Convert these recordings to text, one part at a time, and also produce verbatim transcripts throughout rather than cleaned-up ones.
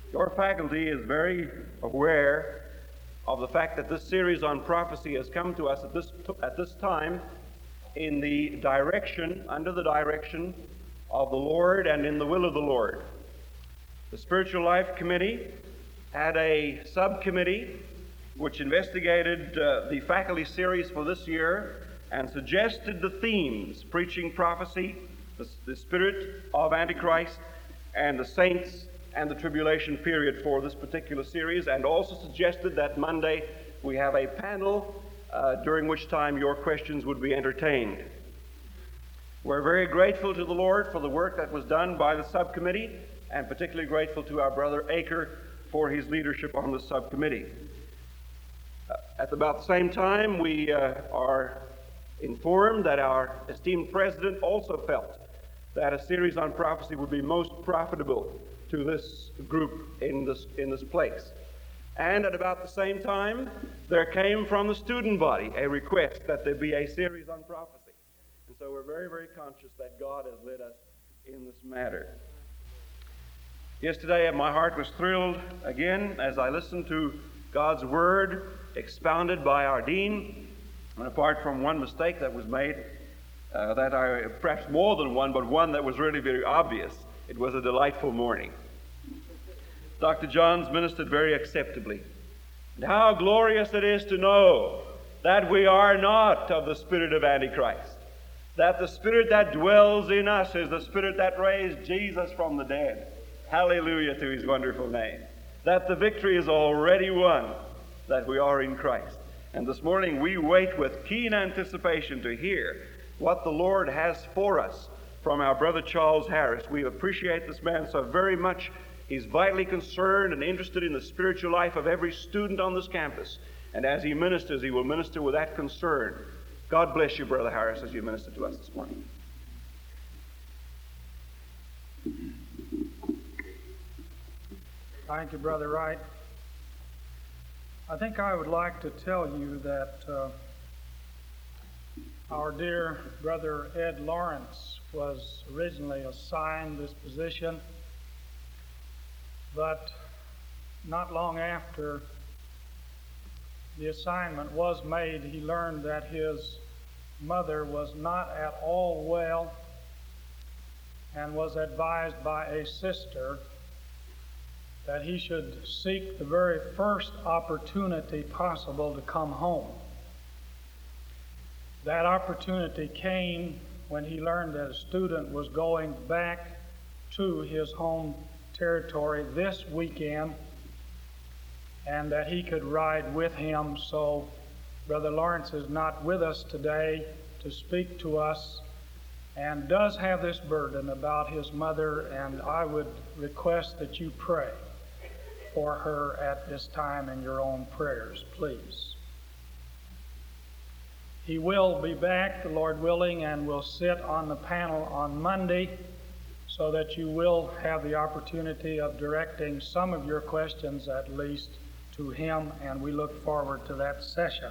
Your faculty is very aware of the fact that this series on prophecy has come to us at this, at this time in the direction, under the direction of the Lord and in the will of the Lord. The Spiritual Life Committee had a subcommittee which investigated uh, the faculty series for this year and suggested the themes: preaching prophecy, the, the spirit of Antichrist, and the saints and the tribulation period for this particular series, and also suggested that Monday we have a panel uh, during which time your questions would be entertained. We're very grateful to the Lord for the work that was done by the subcommittee, and particularly grateful to our brother Aker for his leadership on the subcommittee. Uh, at about the same time, we uh, are informed that our esteemed president also felt that a series on prophecy would be most profitable to this group in this in this place. And at about the same time, there came from the student body a request that there be a series on prophecy. And so we're very, very conscious that God has led us in this matter. Yesterday, my heart was thrilled again as I listened to God's Word expounded by our dean. And apart from one mistake that was made, uh, that I, perhaps more than one, but one that was really very obvious, it was a delightful morning. Doctor Johns ministered very acceptably. And how glorious it is to know that we are not of the spirit of Antichrist, that the spirit that dwells in us is the spirit that raised Jesus from the dead. Hallelujah to his wonderful name. That the victory is already won, that we are in Christ. And this morning we wait with keen anticipation to hear what the Lord has for us from our brother Charles Harris. We appreciate this man so very much. He's vitally concerned and interested in the spiritual life of every student on this campus. And as he ministers, he will minister with that concern. God bless you, Brother Harris, as you minister to us this morning. Thank you, Brother Wright. I think I would like to tell you that uh, our dear brother Ed Lawrence was originally assigned this position, but not long after the assignment was made, he learned that his mother was not at all well and was advised by a sister that he should seek the very first opportunity possible to come home. That opportunity came when he learned that a student was going back to his home territory this weekend and that he could ride with him. So Brother Lawrence is not with us today to speak to us and does have this burden about his mother, and I would request that you pray for her at this time in your own prayers, please. He will be back, the Lord willing, and will sit on the panel on Monday so that you will have the opportunity of directing some of your questions at least to him, and we look forward to that session.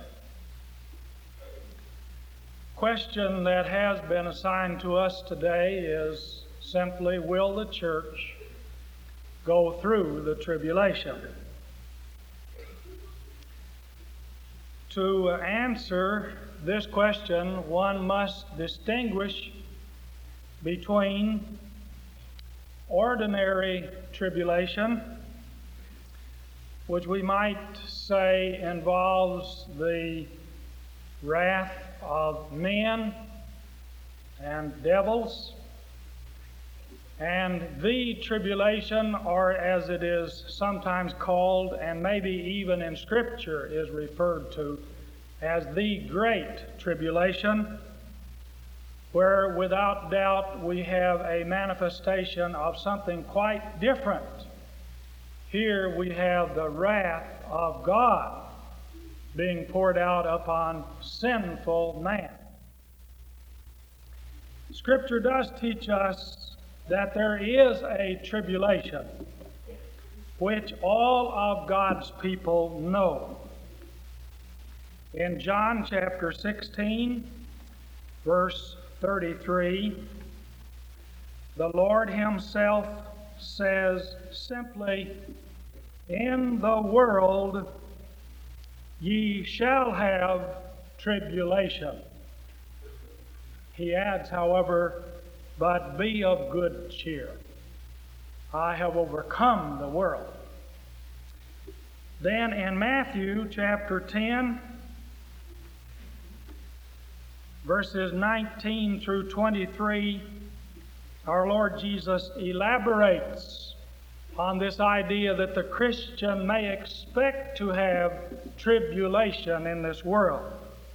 Question that has been assigned to us today is simply, will the church go through the tribulation? To answer this question, one must distinguish between ordinary tribulation, which we might say involves the wrath of men and devils, and the tribulation, or as it is sometimes called, and maybe even in Scripture is referred to as the Great Tribulation, where without doubt we have a manifestation of something quite different. Here we have the wrath of God being poured out upon sinful man. Scripture does teach us that there is a tribulation which all of God's people know. In John chapter sixteen, verse thirty-three, the Lord himself says simply, "In the world ye shall have tribulation." He adds, however, "But be of good cheer. I have overcome the world." Then in Matthew chapter ten, verses nineteen through twenty-three, our Lord Jesus elaborates on this idea that the Christian may expect to have tribulation in this world.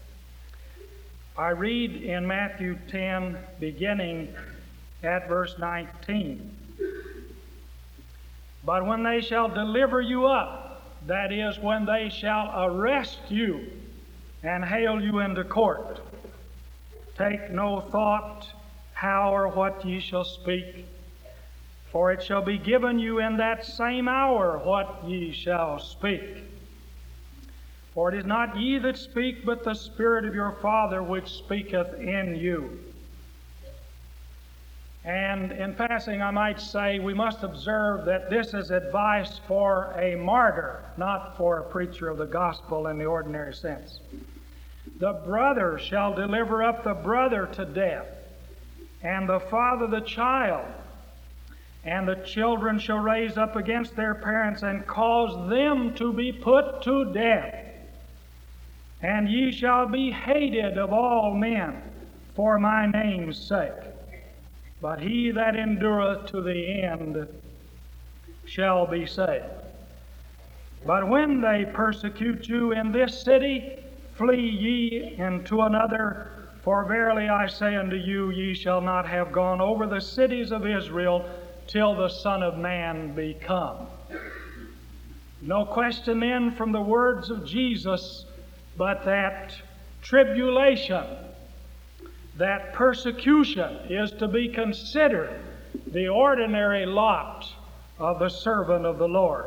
I read in Matthew ten, beginning at verse nineteen. "But when they shall deliver you up," that is, when they shall arrest you and hale you into court, "take no thought how or what ye shall speak, for it shall be given you in that same hour what ye shall speak. For it is not ye that speak, but the Spirit of your Father which speaketh in you." And in passing, I might say, we must observe that this is advice for a martyr, not for a preacher of the gospel in the ordinary sense. "The brother shall deliver up the brother to death, and the father the child, and the children shall raise up against their parents and cause them to be put to death. And ye shall be hated of all men for my name's sake. But he that endureth to the end shall be saved. But when they persecute you in this city, flee ye into another. For verily I say unto you, ye shall not have gone over the cities of Israel till the Son of Man be come." No question then from the words of Jesus, but that tribulation, that persecution is to be considered the ordinary lot of the servant of the Lord.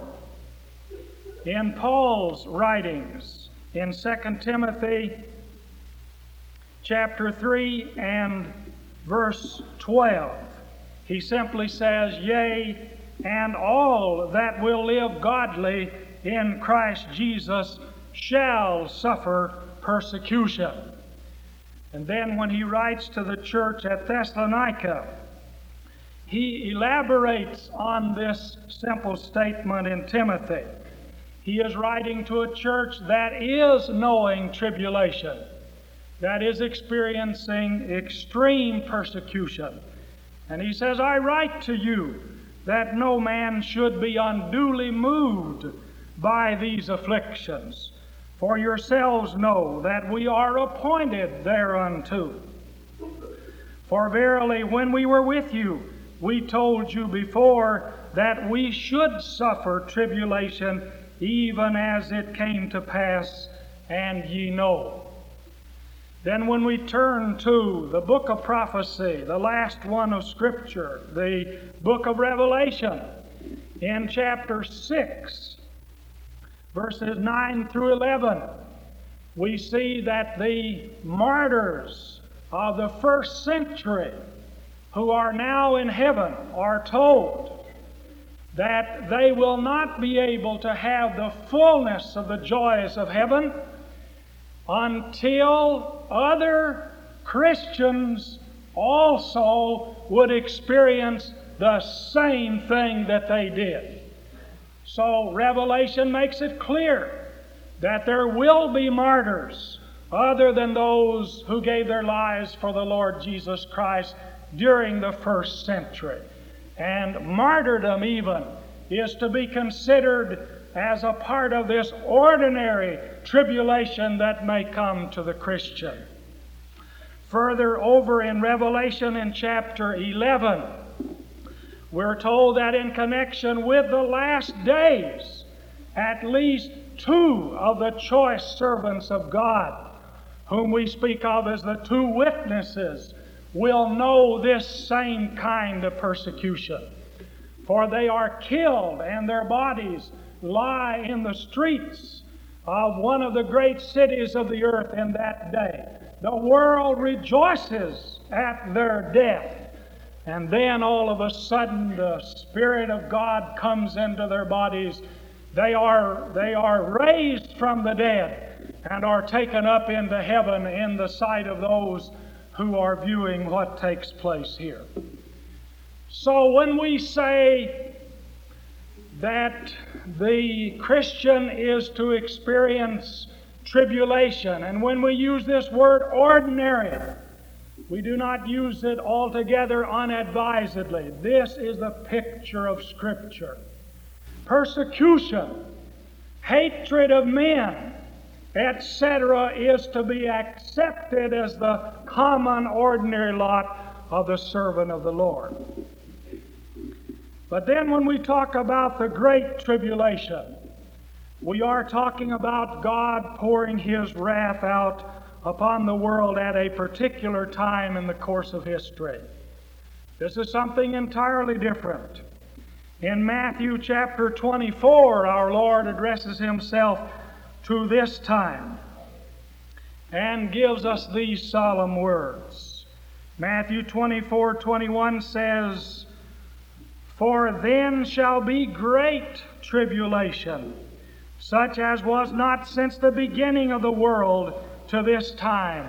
In Paul's writings in Second Timothy chapter three and verse twelve, he simply says, "Yea, and all that will live godly in Christ Jesus shall suffer persecution." And then when he writes to the church at Thessalonica, he elaborates on this simple statement in Timothy. He is writing to a church that is knowing tribulation, that is experiencing extreme persecution. And he says, "I write to you that no man should be unduly moved by these afflictions. For yourselves know that we are appointed thereunto. For verily, when we were with you, we told you before that we should suffer tribulation, even as it came to pass, and ye know." Then when we turn to the book of prophecy, the last one of Scripture, the book of Revelation, in chapter six, verses nine through eleven, we see that the martyrs of the first century who are now in heaven are told that they will not be able to have the fullness of the joys of heaven until other Christians also would experience the same thing that they did. So Revelation makes it clear that there will be martyrs other than those who gave their lives for the Lord Jesus Christ during the first century. And martyrdom even is to be considered as a part of this ordinary tribulation that may come to the Christian. Further, over in Revelation in chapter eleven, we're told that in connection with the last days, at least two of the choice servants of God, whom we speak of as the two witnesses, will know this same kind of persecution. For they are killed, and their bodies lie in the streets of one of the great cities of the earth in that day. The world rejoices at their death. and then all of a sudden the Spirit of God comes into their bodies. They are, they are raised from the dead and are taken up into heaven in the sight of those who are viewing what takes place here. So when we say that the Christian is to experience tribulation, and when we use this word ordinary, we do not use it altogether unadvisedly. This is the picture of Scripture. Persecution, hatred of men, et cetera is to be accepted as the common ordinary lot of the servant of the Lord. But then when we talk about the great tribulation, we are talking about God pouring His wrath out upon the world at a particular time in the course of history. This is something entirely different. In Matthew chapter twenty-four, our Lord addresses Himself to this time and gives us these solemn words. Matthew twenty-four twenty-one says, "For then shall be great tribulation, such as was not since the beginning of the world to this time,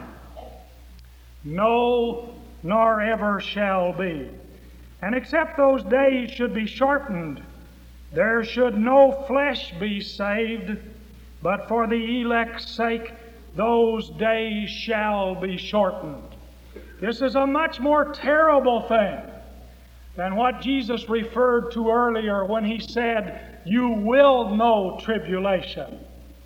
no, nor ever shall be. And except those days should be shortened, there should no flesh be saved, but for the elect's sake those days shall be shortened." This is a much more terrible thing than what Jesus referred to earlier when He said, "You will know tribulation."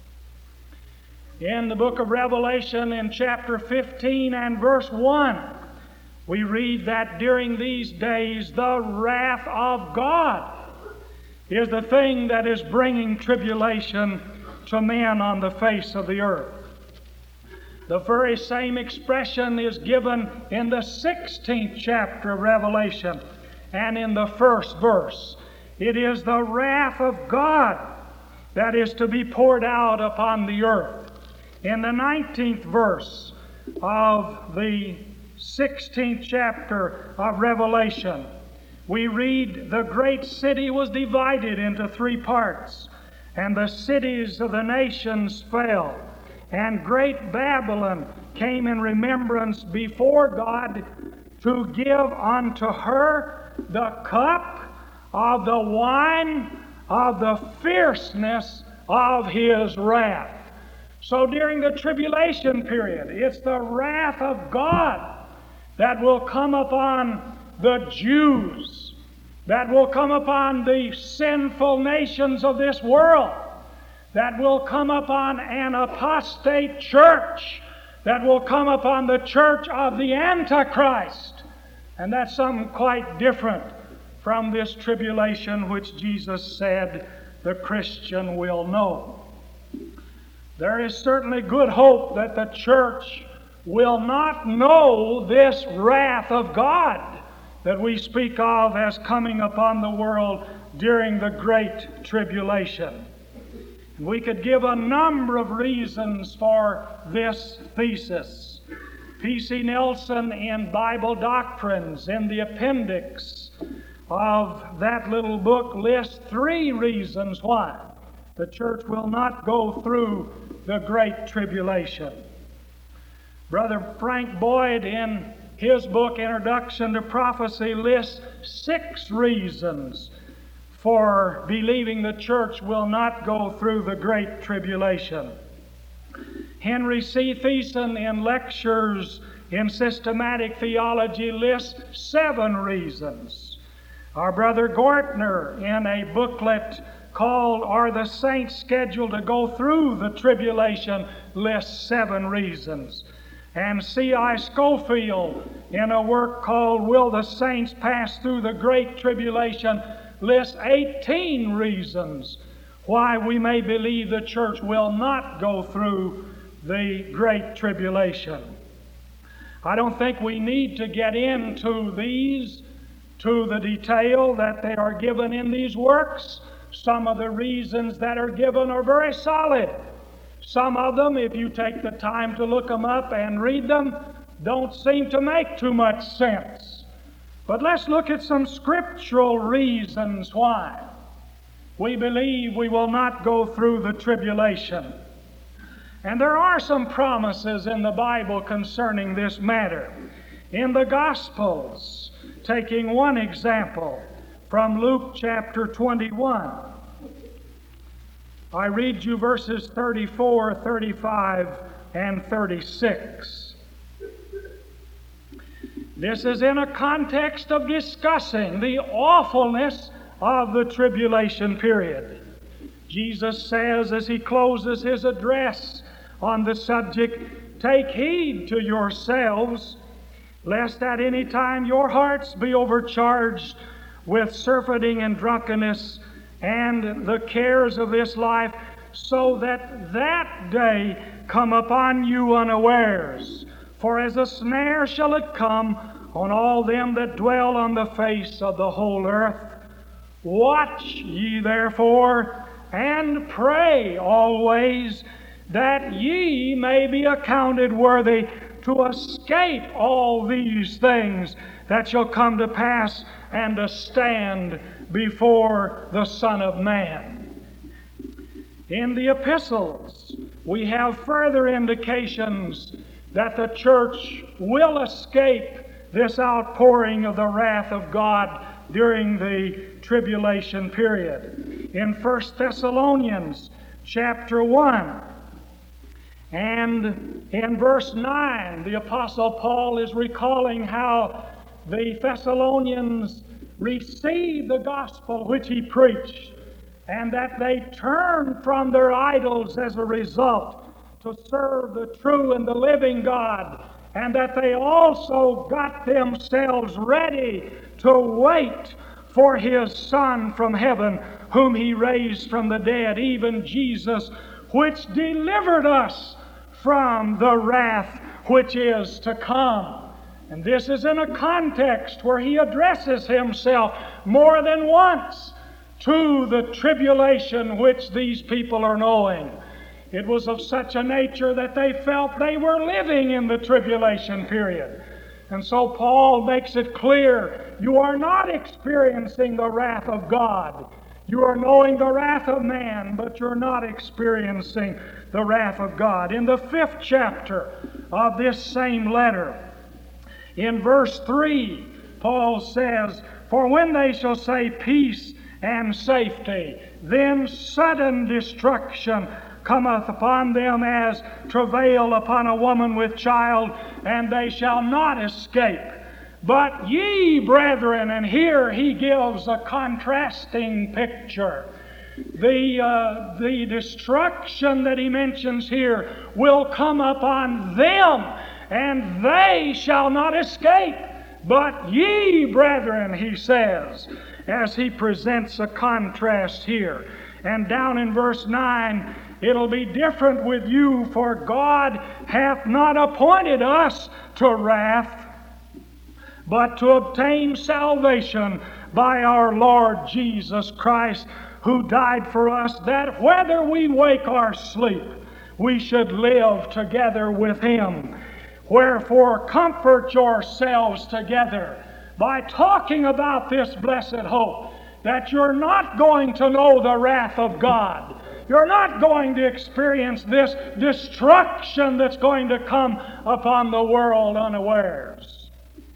In the book of Revelation, in chapter fifteen and verse one, we read that during these days the wrath of God is the thing that is bringing tribulation to men on the face of the earth. The very same expression is given in the sixteenth chapter of Revelation and in the first verse. It is the wrath of God that is to be poured out upon the earth. In the nineteenth verse of the sixteenth chapter of Revelation, we read, "The great city was divided into three parts, and the cities of the nations fell, and great Babylon came in remembrance before God to give unto her the cup of the wine of the fierceness of His wrath." So during the tribulation period, it's the wrath of God that will come upon the Jews, that will come upon the sinful nations of this world, that will come upon an apostate church, that will come upon the church of the Antichrist. And that's something quite different from this tribulation which Jesus said the Christian will know. There is certainly good hope that the church will not know this wrath of God that we speak of as coming upon the world during the great tribulation. And we could give a number of reasons for this thesis. P C Nelson in Bible Doctrines, in the appendix of that little book, lists three reasons why the church will not go through the great tribulation. Brother Frank Boyd, in his book, Introduction to Prophecy, lists six reasons for believing the church will not go through the great tribulation. Henry C. Thiessen, in Lectures in Systematic Theology, lists seven reasons. Our brother Gortner, in a booklet called "Are the Saints Scheduled to Go Through the Tribulation?" lists seven reasons. And C I Scofield, in a work called "Will the Saints Pass Through the Great Tribulation?" lists eighteen reasons why we may believe the church will not go through the great tribulation. I don't think we need to get into these to the detail that they are given in these works. Some of the reasons that are given are very solid. Some of them, if you take the time to look them up and read them, don't seem to make too much sense. But let's look at some scriptural reasons why we believe we will not go through the tribulation. And there are some promises in the Bible concerning this matter. In the Gospels, taking one example from Luke chapter twenty-one, I read you verses thirty-four, thirty-five, and thirty-six. This is in a context of discussing the awfulness of the tribulation period. Jesus says as he closes his address on the subject, "Take heed to yourselves, lest at any time your hearts be overcharged with surfeiting and drunkenness and the cares of this life, so that that day come upon you unawares. For as a snare shall it come on all them that dwell on the face of the whole earth. Watch ye therefore, and pray always, that ye may be accounted worthy to escape all these things that shall come to pass, and to stand before the Son of Man." In the epistles, we have further indications that the church will escape this outpouring of the wrath of God during the tribulation period. In First Thessalonians chapter one and in verse nine, the Apostle Paul is recalling how the Thessalonians received the gospel which he preached, and that they turned from their idols as a result to serve the true and the living God, and that they also got themselves ready to wait for his Son from heaven, whom he raised from the dead, even Jesus, which delivered us from the wrath which is to come. And this is in a context where he addresses himself more than once to the tribulation which these people are knowing. It was of such a nature that they felt they were living in the tribulation period. And so Paul makes it clear, you are not experiencing the wrath of God. You are knowing the wrath of man, but you're not experiencing the wrath of God. In the fifth chapter of this same letter, in verse three, Paul says, "For when they shall say peace and safety, then sudden destruction cometh upon them as travail upon a woman with child, and they shall not escape. But ye, brethren," and here he gives a contrasting picture. The, uh, the destruction that he mentions here will come upon them, and they shall not escape. "But ye, brethren," he says, as he presents a contrast here. And down in verse nine, "It'll be different with you, for God hath not appointed us to wrath, but to obtain salvation by our Lord Jesus Christ, who died for us, that whether we wake or sleep, we should live together with him. Wherefore comfort yourselves together," by talking about this blessed hope, that you're not going to know the wrath of God. You're not going to experience this destruction that's going to come upon the world unawares.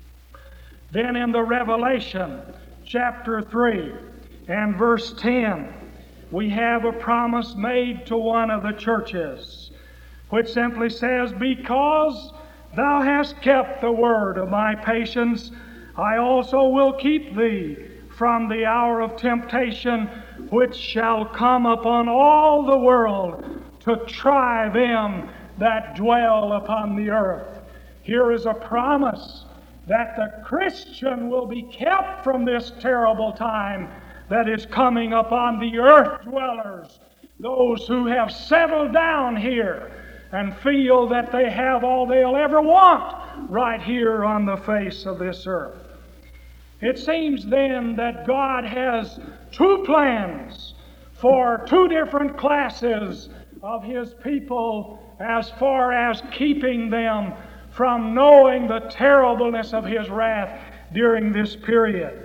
Then in the Revelation chapter three and verse ten, we have a promise made to one of the churches, which simply says, "Because thou hast kept the word of my patience, I also will keep thee from the hour of temptation, which shall come upon all the world to try them that dwell upon the earth." Here is a promise that the Christian will be kept from this terrible time that is coming upon the earth dwellers, those who have settled down here and feel that they have all they'll ever want right here on the face of this earth. It seems then that God has two plans for two different classes of his people as far as keeping them from knowing the terribleness of his wrath. during this period.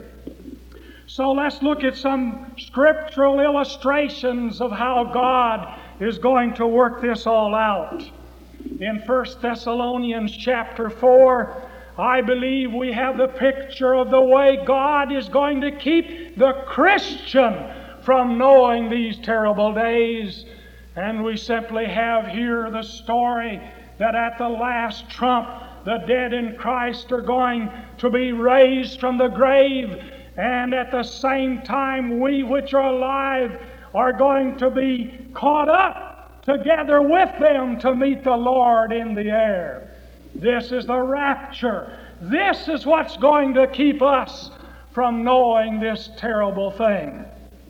So let's look at some scriptural illustrations of how God is going to work this all out. In First Thessalonians chapter four, I believe we have the picture of the way God is going to keep the Christian from knowing these terrible days. And we simply have here the story that at the last trump, the dead in Christ are going to be raised from the grave, and at the same time we which are alive are going to be caught up together with them to meet the Lord in the air. This is the rapture. This is what's going to keep us from knowing this terrible thing.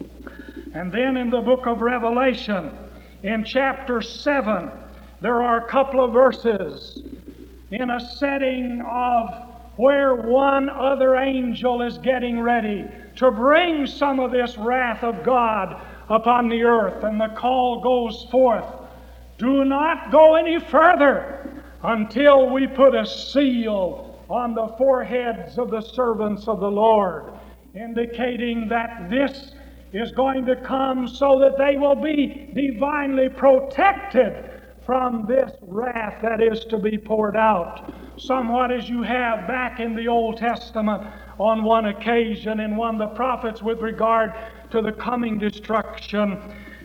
And then in the book of Revelation, in chapter seven, there are a couple of verses in a setting of where one other angel is getting ready to bring some of this wrath of God upon the earth. And the call goes forth, do not go any further until we put a seal on the foreheads of the servants of the Lord, indicating that this is going to come so that they will be divinely protected from this wrath that is to be poured out. Somewhat as you have back in the Old Testament on one occasion in one of the prophets with regard to the coming destruction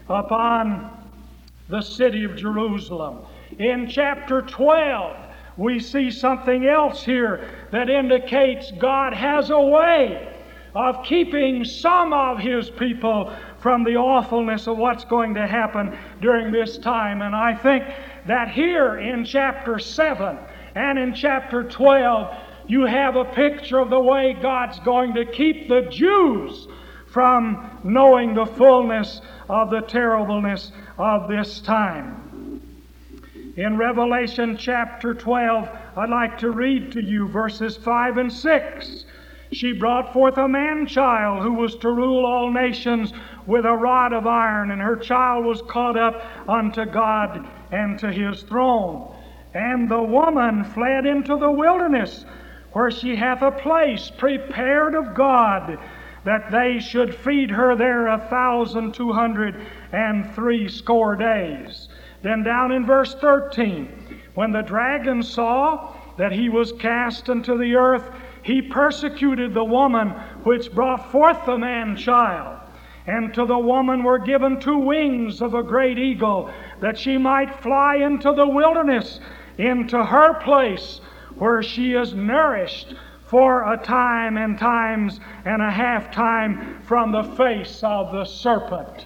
upon the city of Jerusalem. In chapter twelve, we see something else here that indicates God has a way of keeping some of His people from the awfulness of what's going to happen during this time. And I think that here in chapter seven and in chapter twelve, you have a picture of the way God's going to keep the Jews from knowing the fullness of the terribleness of this time. In Revelation chapter twelve, I'd like to read to you verses five and six. She brought forth a man-child who was to rule all nations with a rod of iron, and her child was caught up unto God and to His throne. And the woman fled into the wilderness, where she hath a place prepared of God, that they should feed her there a thousand two hundred and three score days. Then down in verse thirteen, when the dragon saw that he was cast into the earth, he persecuted the woman which brought forth the man-child. And to the woman were given two wings of a great eagle, that she might fly into the wilderness, into her place, where she is nourished for a time and times and a half time from the face of the serpent.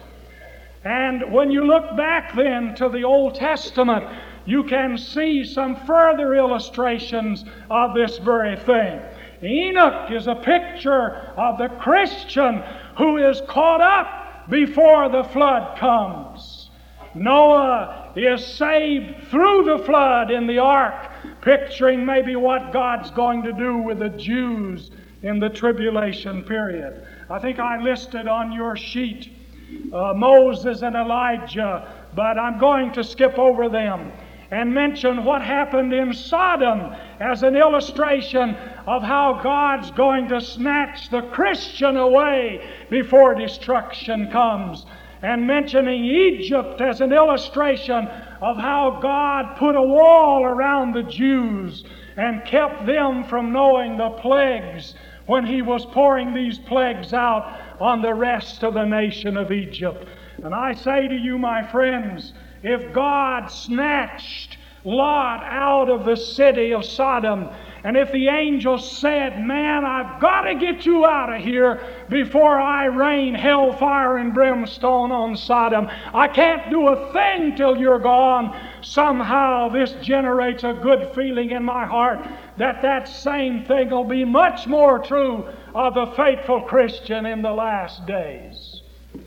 And when you look back then to the Old Testament, you can see some further illustrations of this very thing. Enoch is a picture of the Christian who is caught up before the flood comes. Noah is saved through the flood in the ark, picturing maybe what God's going to do with the Jews in the tribulation period. I think I listed on your sheet uh, Moses and Elijah, but I'm going to skip over them and mention what happened in Sodom as an illustration of how God's going to snatch the Christian away before destruction comes, and mentioning Egypt as an illustration of how God put a wall around the Jews and kept them from knowing the plagues when He was pouring these plagues out on the rest of the nation of Egypt. And I say to you, my friends, if God snatched Lot out of the city of Sodom, and if the angel said, man, I've got to get you out of here before I rain hellfire and brimstone on Sodom, I can't do a thing till you're gone, somehow this generates a good feeling in my heart that that same thing will be much more true of the faithful Christian in the last days.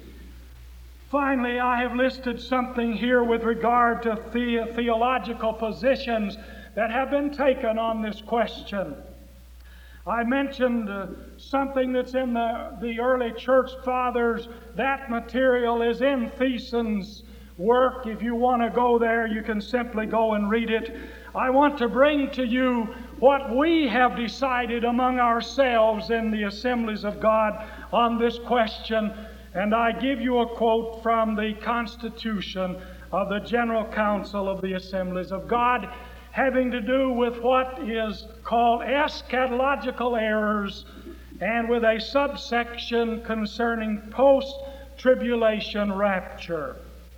Finally, I have listed something here with regard to the- theological positions that have been taken on this question. I mentioned uh, something that's in the, the early church fathers. That material is in Thiessen's work. If you want to go there, you can simply go and read it. I want to bring to you what we have decided among ourselves in the assemblies of God on this question. And I give you a quote from the Constitution of the General Council of the Assemblies of God, having to do with what is called eschatological errors, and with a subsection concerning post-tribulation rapture.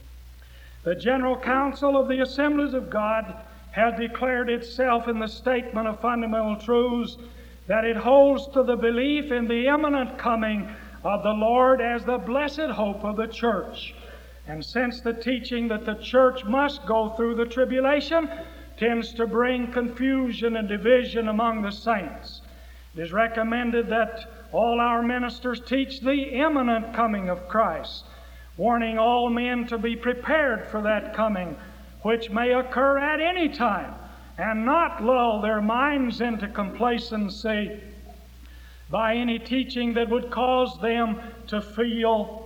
The General Council of the Assemblies of God has declared itself in the statement of fundamental truths that it holds to the belief in the imminent coming of the Lord as the blessed hope of the church. And since the teaching that the church must go through the tribulation tends to bring confusion and division among the saints, it is recommended that all our ministers teach the imminent coming of Christ, warning all men to be prepared for that coming, which may occur at any time, and not lull their minds into complacency by any teaching that would cause them to feel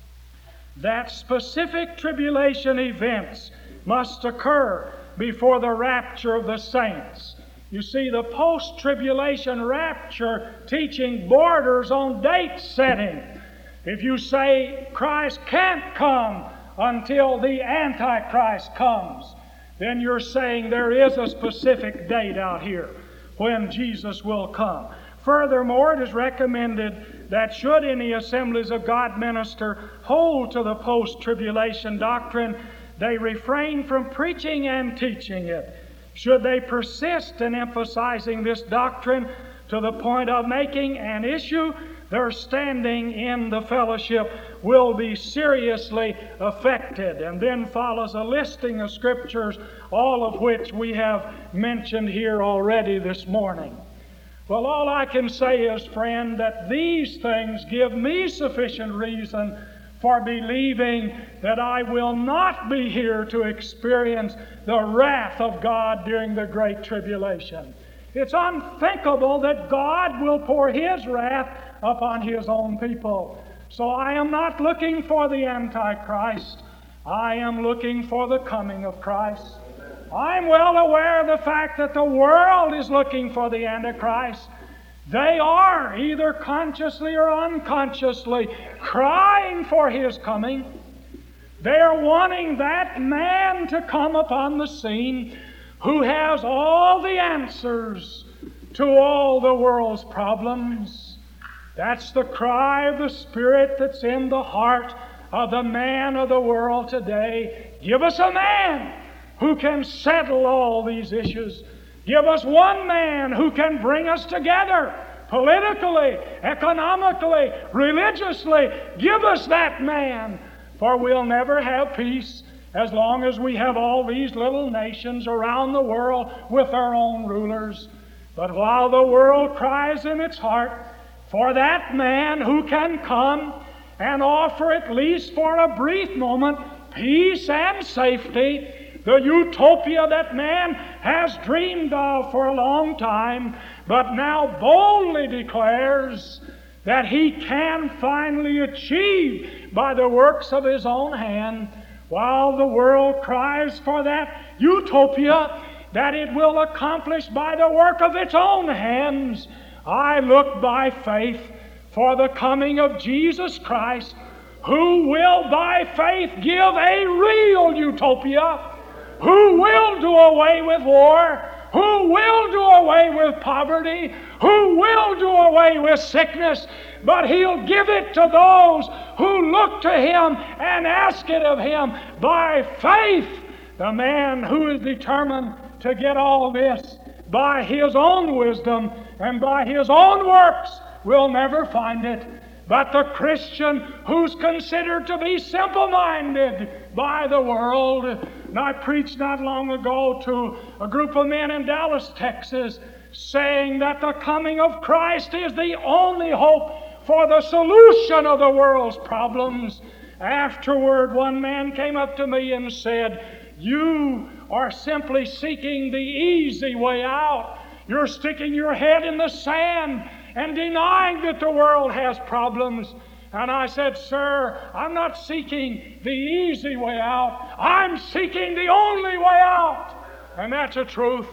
that specific tribulation events must occur before the rapture of the saints. You see, the post-tribulation rapture teaching borders on date setting. If you say Christ can't come until the Antichrist comes, then you're saying there is a specific date out here when Jesus will come. Furthermore, it is recommended that should any Assemblies of God minister hold to the post-tribulation doctrine, they refrain from preaching and teaching it. Should they persist in emphasizing this doctrine to the point of making an issue, their standing in the fellowship will be seriously affected. And then follows a listing of scriptures, all of which we have mentioned here already this morning. Well, all I can say is, friend, that these things give me sufficient reason for believing that I will not be here to experience the wrath of God during the Great Tribulation. It's unthinkable that God will pour His wrath upon His own people. So I am not looking for the Antichrist. I am looking for the coming of Christ. I'm well aware of the fact that the world is looking for the Antichrist. They are, either consciously or unconsciously, crying for His coming. They are wanting that man to come upon the scene who has all the answers to all the world's problems. That's the cry of the Spirit that's in the heart of the man of the world today. Give us a man who can settle all these issues. Give us one man who can bring us together politically, economically, religiously. Give us that man, for we'll never have peace as long as we have all these little nations around the world with their own rulers. But while the world cries in its heart for that man who can come and offer, at least for a brief moment, peace and safety, the utopia that man has dreamed of for a long time, but now boldly declares that he can finally achieve by the works of his own hand, while the world cries for that utopia that it will accomplish by the work of its own hands, I look by faith for the coming of Jesus Christ, who will by faith give a real utopia, who will do away with war, who will do away with poverty, who will do away with sickness, but He'll give it to those who look to Him and ask it of Him by faith. The man who is determined to get all this by his own wisdom and by his own works will never find it. But the Christian who's considered to be simple-minded by the world. And I preached not long ago to a group of men in Dallas, Texas, saying that the coming of Christ is the only hope for the solution of the world's problems. Afterward, one man came up to me and said, "You are simply seeking the easy way out. You're sticking your head in the sand and denying that the world has problems." And I said, "Sir, I'm not seeking the easy way out. I'm seeking the only way out." And that's the truth.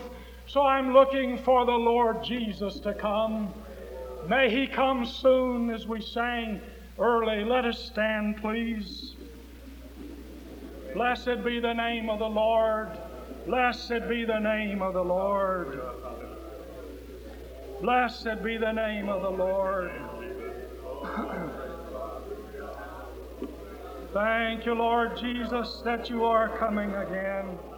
So I'm looking for the Lord Jesus to come. May He come soon, as we sang early. Let us stand, please. Blessed be the name of the Lord. Blessed be the name of the Lord. Blessed be the name of the Lord. Thank you, Lord Jesus, that you are coming again.